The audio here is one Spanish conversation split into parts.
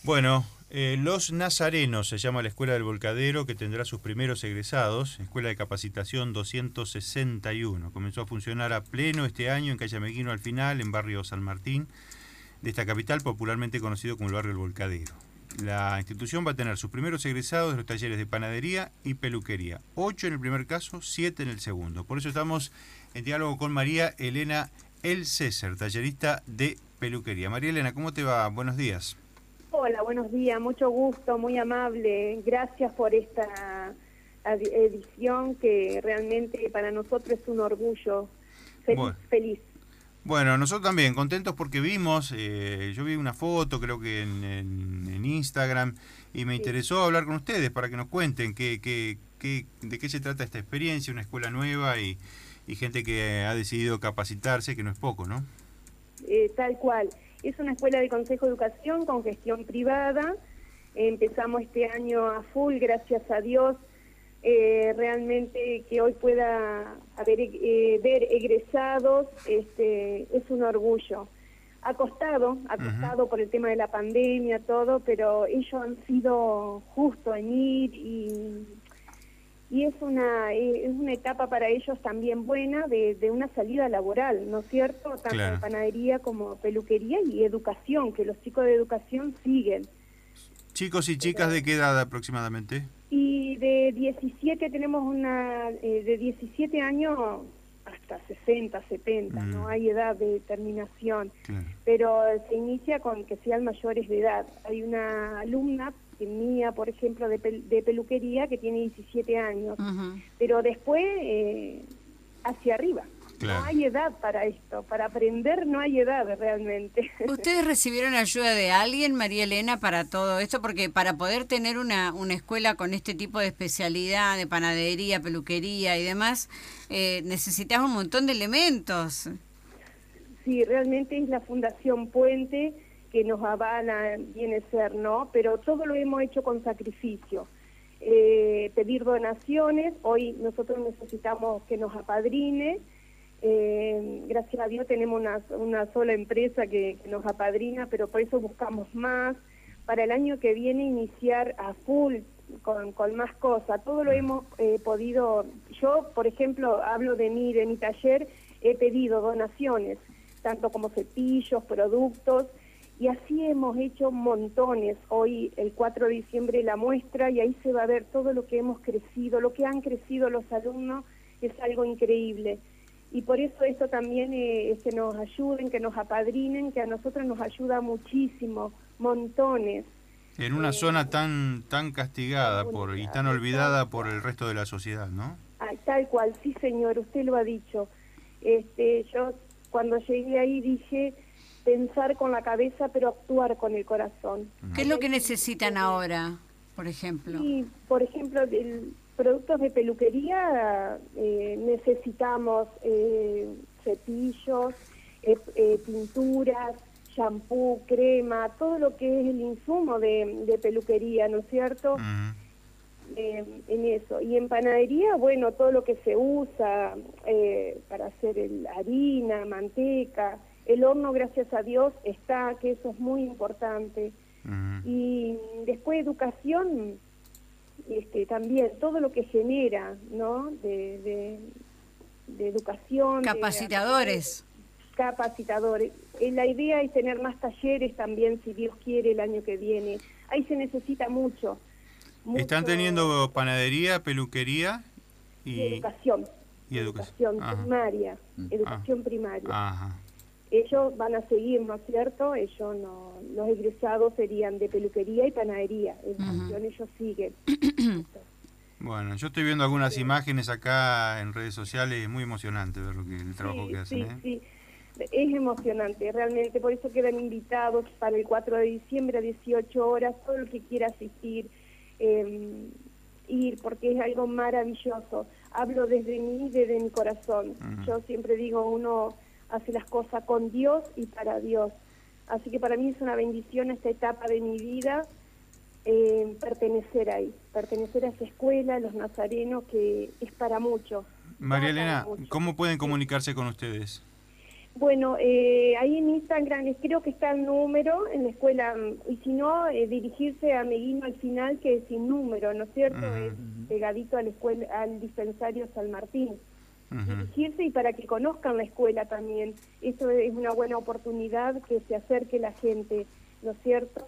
Bueno, Los Nazarenos se llama la Escuela del Volcadero, que tendrá sus primeros egresados, Escuela de Capacitación 261. Comenzó a funcionar a pleno este año en calle Ameguino al final, en barrio San Martín, de esta capital, popularmente conocido como el barrio El Volcadero. La institución va a tener sus primeros egresados de los talleres de panadería y peluquería. 8 en el primer caso, 7 en el segundo. Por eso estamos en diálogo con María Elena El César, tallerista de peluquería. María Elena, ¿cómo te va? Buenos días. Hola, buenos días, mucho gusto, muy amable. Gracias por esta edición que realmente para nosotros es un orgullo. Feliz. Bueno, nosotros también, contentos porque vimos, yo vi una foto, creo que en Instagram, y me interesó hablar con ustedes para que nos cuenten de qué se trata esta experiencia, una escuela nueva y gente que ha decidido capacitarse, que no es poco, ¿no? Tal cual. Es una escuela de Consejo de Educación con gestión privada. Empezamos este año a full, gracias a Dios. Realmente que hoy pueda ver egresados es un orgullo. Ha costado por el tema de la pandemia, todo, pero ellos han sido justos en ir y es una etapa para ellos también buena de una salida laboral, ¿no es cierto? Tanto Claro. de panadería como peluquería y educación, que los chicos de educación siguen. ¿Chicos y chicas de qué edad aproximadamente? Y de 17 tenemos de 17 años hasta 60, 70, no hay edad de terminación, Claro. pero se inicia con que sean mayores de edad. Hay una alumna mía, por ejemplo, de peluquería que tiene 17 años, pero después hacia arriba. Claro. No hay edad para esto, para aprender no hay edad realmente. ¿Ustedes recibieron ayuda de alguien, María Elena, para todo esto? Porque para poder tener una escuela con este tipo de especialidad, de panadería, peluquería y demás, necesitas un montón de elementos. Sí, realmente es la Fundación Puente que nos avala, viene a ser, ¿no? Pero todo lo hemos hecho con sacrificio. Pedir donaciones, hoy nosotros necesitamos que nos apadrine. Gracias a Dios tenemos una sola empresa que nos apadrina, pero por eso buscamos más. Para el año que viene iniciar a full con más cosas. Todo lo hemos podido. Yo, por ejemplo, hablo de mi taller, he pedido donaciones, tanto como cepillos, productos, y así hemos hecho montones. Hoy, el 4 de diciembre, la muestra, y ahí se va a ver todo lo que hemos crecido, lo que han crecido los alumnos, es algo increíble. Y por eso esto también es que nos ayuden, que nos apadrinen, que a nosotros nos ayuda muchísimo, montones. En una zona tan castigada y tan olvidada por el resto de la sociedad, ¿no? Tal cual, sí señor, usted lo ha dicho. Yo cuando llegué ahí dije pensar con la cabeza, pero actuar con el corazón. ¿Qué es lo que necesitan ahora, por ejemplo? Sí, por ejemplo, productos de peluquería, necesitamos cepillos, pinturas, shampoo, crema, todo lo que es el insumo de peluquería, ¿no es cierto? En eso. Y en panadería, bueno, todo lo que se usa para hacer harina, manteca, el horno, gracias a Dios, está, que eso es muy importante. Y después educación, también todo lo que genera, ¿no? De educación. Capacitadores. Capacitadores. La idea es tener más talleres también, si Dios quiere, el año que viene. Ahí se necesita mucho. ¿Están teniendo panadería, peluquería y educación? Y educación primaria. Educación primaria. Ajá. Ellos van a seguir, ¿no es cierto? Ellos no, los egresados serían de peluquería y panadería. Educación, ellos siguen. Bueno, yo estoy viendo algunas imágenes acá en redes sociales, es muy emocionante ver el trabajo que hacen. Sí, es emocionante, realmente, por eso quedan invitados para el 4 de diciembre a 18 horas, todo el que quiera asistir, ir, porque es algo maravilloso. Hablo desde mi corazón. Yo siempre digo, uno hace las cosas con Dios y para Dios. Así que para mí es una bendición esta etapa de mi vida, pertenecer ahí, pertenecer a esa escuela, a los nazarenos, que es para mucho. María Elena, ¿cómo pueden comunicarse con ustedes? Bueno, ahí en Instagram creo que está el número en la escuela, y si no, dirigirse a Meguino al final, que es sin número, ¿no es cierto? Es pegadito a la escuela, al dispensario San Martín. Dirigirse y para que conozcan la escuela también. Eso es una buena oportunidad, que se acerque la gente, ¿no es cierto?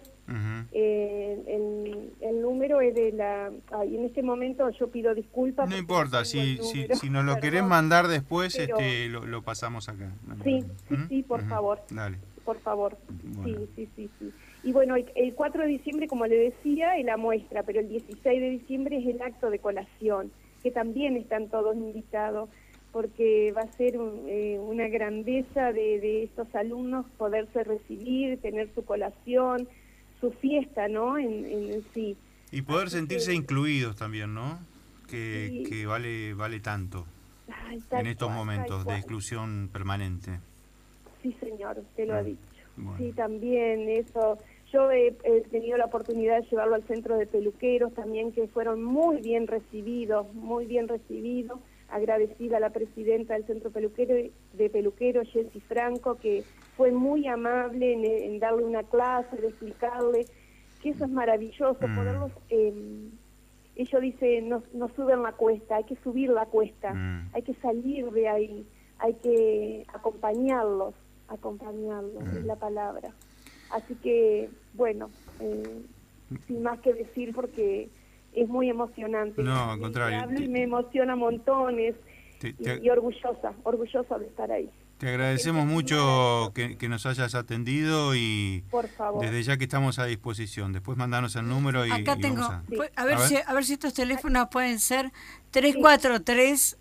El número es de la... en este momento yo pido disculpas. No importa, si nos lo querés mandar después, pero... lo pasamos acá. Sí, por favor. Dale. Por favor. Bueno. Sí. Y bueno, el 4 de diciembre, como le decía, es la muestra, pero el 16 de diciembre es el acto de colación, que también están todos invitados, porque va a ser una grandeza de estos alumnos poderse recibir, tener su colación, su fiesta, ¿no? En sí. Y poder sentirse incluidos también, ¿no? Que vale tanto en estos momentos de exclusión permanente. Sí, señor, usted lo ha dicho. Bueno. Sí, también eso. Yo he tenido la oportunidad de llevarlo al centro de peluqueros también, que fueron muy bien recibidos. Agradecida a la presidenta del centro de peluqueros, Jessy Franco, que fue muy amable en darle una clase, de explicarle que eso es maravilloso, poderlos... ellos dicen, no suben la cuesta, hay que subir la cuesta, hay que salir de ahí, hay que acompañarlos, es la palabra. Así que, bueno, sin más que decir, porque es muy emocionante. No, al contrario. Hablo y me emociona montones, y orgullosa de estar ahí. Te agradecemos mucho que nos hayas atendido y por favor, desde ya que estamos a disposición. Después mandanos el número y acá tengo, vamos a ver si estos teléfonos pueden ser 343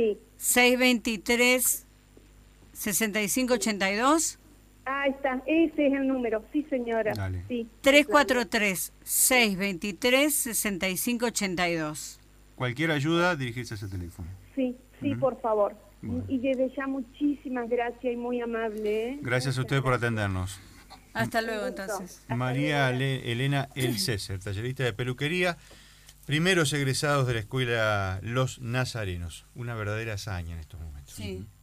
623 6582. Ahí está, ese es el número, sí señora. Dale. Sí, 343 623 6582. Cualquier ayuda, dirigirse a ese teléfono. Sí, por favor. Bueno. Y desde ya muchísimas gracias y muy amable. Gracias a usted por atendernos. Hasta luego, entonces. María Elena El César, tallerista de peluquería, primeros egresados de la escuela Los Nazarenos. Una verdadera hazaña en estos momentos. Sí.